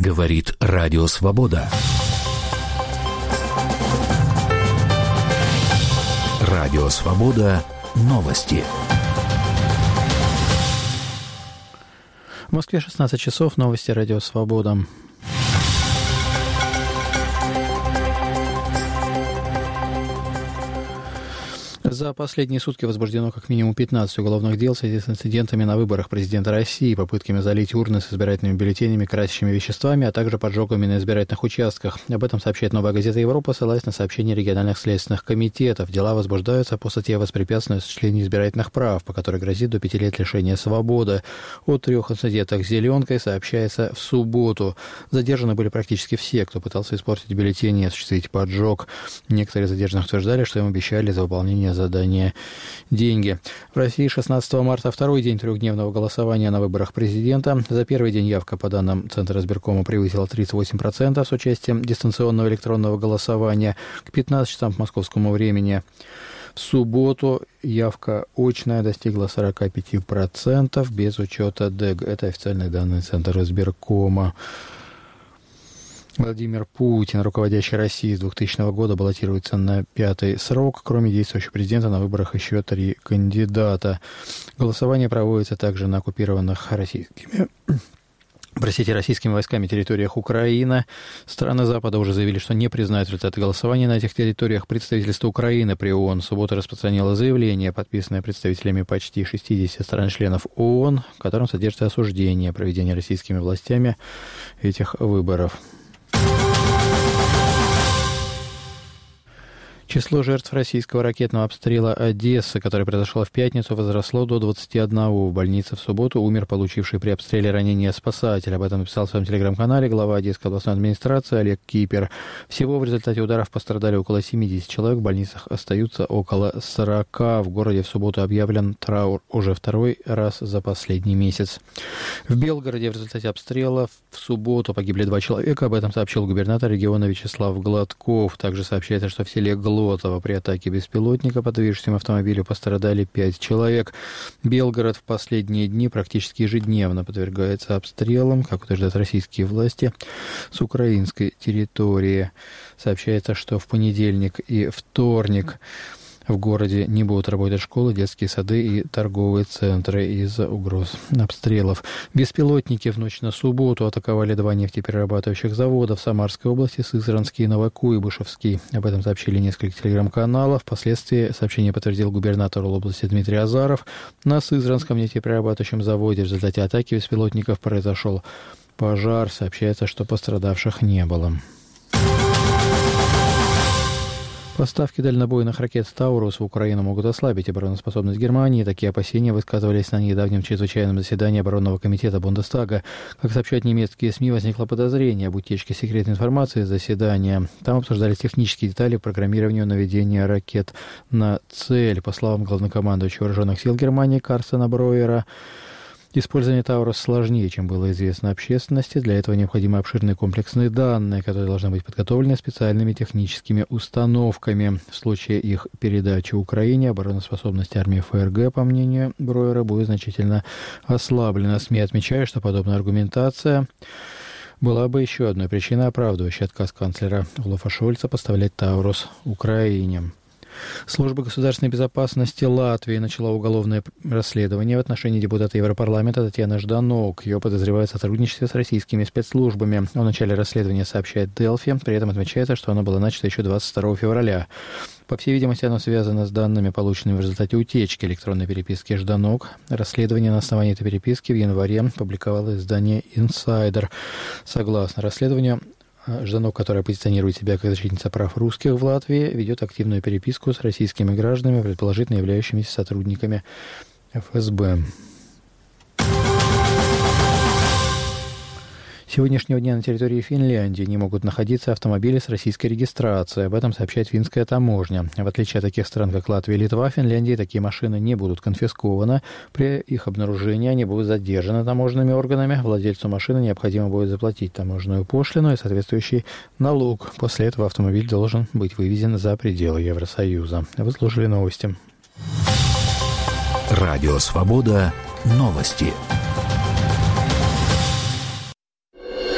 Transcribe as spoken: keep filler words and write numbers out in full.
Говорит Радио Свобода. Радио Свобода. Новости. В Москве шестнадцать часов. Новости Радио Свобода. За последние сутки возбуждено как минимум пятнадцать уголовных дел в связи с инцидентами на выборах президента России, попытками залить урны с избирательными бюллетенями красящими веществами, а также поджогами на избирательных участках. Об этом сообщает «Новая газета Европа», ссылаясь на сообщения региональных следственных комитетов. Дела возбуждаются по статье «Воспрепятствование осуществлению избирательных прав», по которой грозит до пяти лет лишения свободы. О трех инцидентах с «зеленкой» сообщается в субботу. Задержаны были практически все, кто пытался испортить бюллетени и осуществить поджог. Некоторые задержанных утверждали, что им обещали за выполнение задания деньги. В России шестнадцатого марта второй день трехдневного голосования на выборах президента. За первый день явка, по данным Центра избиркома, превысила тридцать восемь процентов с участием дистанционного электронного голосования. К пятнадцати часам по московскому времени в субботу явка очная достигла сорок пять процентов без учета ДЭГ. Это официальные данные Центра избиркома. Владимир Путин, руководящий Россией с двухтысячного года, баллотируется на пятый срок. Кроме действующего президента, на выборах еще три кандидата. Голосование проводится также на оккупированных российскими... Простите, российскими войсками территориях Украины. Страны Запада уже заявили, что не признают результаты голосования на этих территориях. Представительство Украины при ООН в субботу распространило заявление, подписанное представителями почти шестидесяти стран-членов ООН, в котором содержится осуждение проведения российскими властями этих выборов. Число жертв российского ракетного обстрела Одессы, который произошел в пятницу, возросло до двадцати одного. В больнице в субботу умер получивший при обстреле ранения спасатель. Об этом написал в своем телеграм-канале глава Одесской областной администрации Олег Кипер. Всего в результате ударов пострадали около семидесяти человек. В больницах остаются около сорока. В городе в субботу объявлен траур уже второй раз за последний месяц. В Белгороде в результате обстрела в субботу погибли два человека. Об этом сообщил губернатор региона Вячеслав Гладков. Также сообщается, что в селе Глотово при атаке беспилотника по движущемуся автомобилю пострадали пять человек. Белгород в последние дни практически ежедневно подвергается обстрелам, как утверждают российские власти, с украинской территории. Сообщается, что в понедельник и вторник в городе не будут работать школы, детские сады и торговые центры из-за угроз обстрелов. Беспилотники в ночь на субботу атаковали два нефтеперерабатывающих завода в Самарской области, Сызранский и Новокуйбышевский. Об этом сообщили несколько телеграм-каналов. Впоследствии сообщение подтвердил губернатор области Дмитрий Азаров. На Сызранском нефтеперерабатывающем заводе в результате атаки беспилотников произошел пожар. Сообщается, что пострадавших не было. Поставки дальнобойных ракет «Таурус» в Украину могут ослабить обороноспособность Германии. Такие опасения высказывались на недавнем чрезвычайном заседании оборонного комитета Бундестага. Как сообщают немецкие СМИ, возникло подозрение об утечке секретной информации из заседания. Там обсуждались технические детали программирования наведения ракет на цель. По словам главнокомандующего вооруженных сил Германии Карстена Броера, использование «Таурус» сложнее, чем было известно общественности. Для этого необходимы обширные комплексные данные, которые должны быть подготовлены специальными техническими установками. В случае их передачи Украине обороноспособность армии ФРГ, по мнению Броера, будет значительно ослаблена. СМИ отмечают, что подобная аргументация была бы еще одной причиной, оправдывающей отказ канцлера Олафа Шольца поставлять «Таурус» Украине. Служба государственной безопасности Латвии начала уголовное расследование в отношении депутата Европарламента Татьяны Жданок. Ее подозревают в сотрудничестве с российскими спецслужбами. О начале расследования сообщает Делфи. При этом отмечается, что оно было начато еще двадцать второго февраля. По всей видимости, оно связано с данными, полученными в результате утечки электронной переписки Жданок. Расследование на основании этой переписки в январе публиковало издание «Инсайдер». Согласно расследованию, Жданок, которая позиционирует себя как защитница прав русских в Латвии, ведет активную переписку с российскими гражданами, предположительно являющимися сотрудниками эф эс бэ. С сегодняшнего дня на территории Финляндии не могут находиться автомобили с российской регистрацией. Об этом сообщает финская таможня. В отличие от таких стран, как Латвия и Литва, в Финляндии такие машины не будут конфискованы. При их обнаружении они будут задержаны таможенными органами. Владельцу машины необходимо будет заплатить таможенную пошлину и соответствующий налог. После этого автомобиль должен быть вывезен за пределы Евросоюза. Вы слушали новости. Радио «Свобода». Новости.